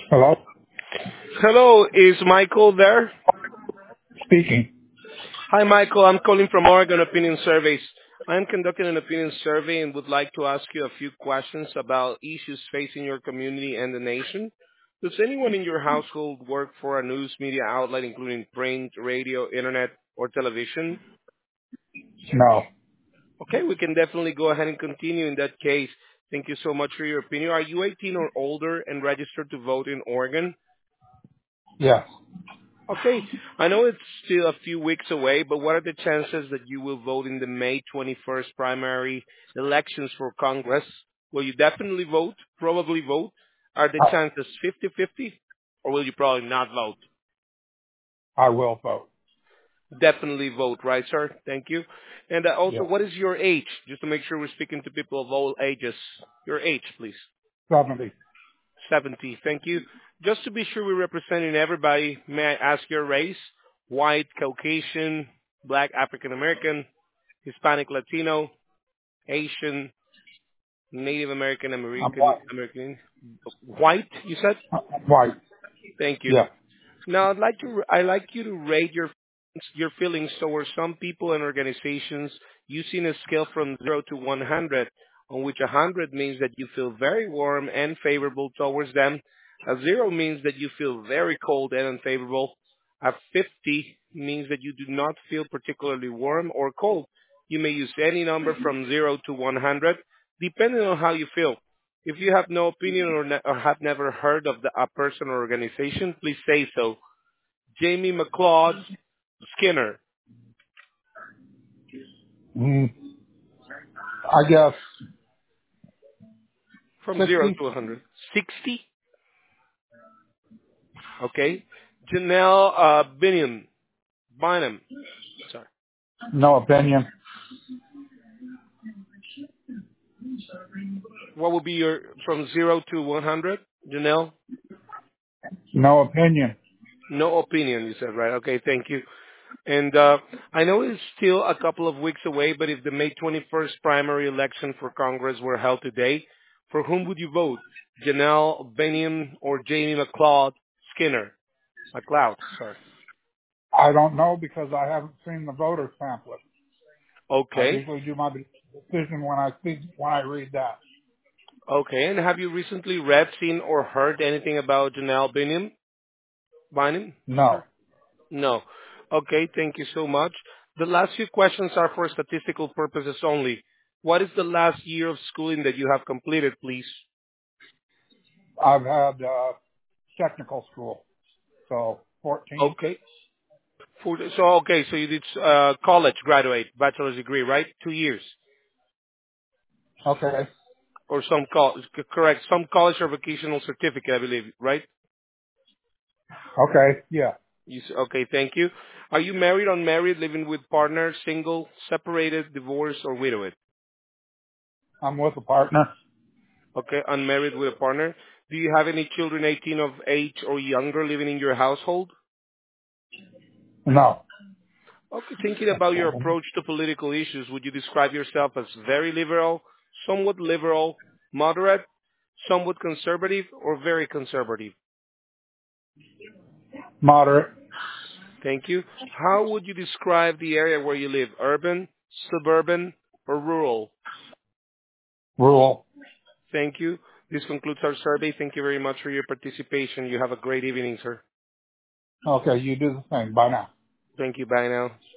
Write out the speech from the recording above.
Hello? Hello, is Michael there? Speaking. Hi, Michael. I'm calling from Oregon Opinion Surveys. I'm conducting an opinion survey and would like to ask you a few questions about issues facing your community and the nation. Does anyone in your household work for a news media outlet, including print, radio, internet, or television? No. Okay, we can definitely go ahead and continue in that case. Thank you so much for your opinion. Are you 18 or older and registered to vote in Oregon? Yes. Okay, I know it's still a few weeks away, but what are the chances that you will vote in the May 21st primary elections for Congress? Will you definitely vote, probably vote? Are the I, chances 50-50, or will you probably not vote? I will vote. Definitely vote, right, sir? Thank you. And also, Yes. what is your age? Just to make sure we're speaking to people of all ages. Your age, please. 70. 70. Thank you. Just to be sure we're representing everybody, may I ask your race? White, Caucasian, Black, African American, Hispanic, Latino, Asian, Native American, I'm white. American. White, you said? I'm white. Thank you. Yes. Now, I'd like you to rate your feelings towards some people and organizations using a scale from 0 to 100, on which 100 means that you feel very warm and favorable towards them. A 0 means that you feel very cold and unfavorable. A 50 means that you do not feel particularly warm or cold. You may use any number from 0 to 100, depending on how you feel. If you have no opinion or have never heard of a person or organization, please say so. Jamie McLeod Skinner, Mm, I guess from 0 60. to 100. 60? Okay. Janelle Bynum. Sorry. No opinion. What would be your, from 0 to 100? Janelle? No opinion. No opinion, you said, right? Okay, thank you. And I know it's still a couple of weeks away, but if the May 21st primary election for Congress were held today, for whom would you vote? Janelle Bynum or Jamie McLeod Skinner? McLeod, sorry. I don't know because I haven't seen the voter pamphlet. I Okay. usually do my decision when I read that. Okay. And have you recently read, seen, or heard anything about Janelle Bynum? Bynum? No. Sure. No. Okay. Thank you so much. The last few questions are for statistical purposes only. What is the last year of schooling that you have completed, please? I've had technical school. So 14. Okay. So you did college graduate, bachelor's degree, right? 2 years. Okay. Or correct, some college or vocational certificate, I believe, right? Okay. Yeah. Okay, thank you. Are you married, unmarried, living with partner, single, separated, divorced, or widowed? I'm with a partner. Okay, unmarried with a partner. Do you have any children 18 of age or younger living in your household? No. Okay, thinking about your approach to political issues, would you describe yourself as very liberal, moderate, somewhat conservative, or very conservative? Moderate. Thank you. How would you describe the area where you live? Urban, suburban, or rural? Rural. Thank you. This concludes our survey. Thank you very much for your participation. You have a great evening, sir. Okay. You do the same. Bye now. Thank you. Bye now.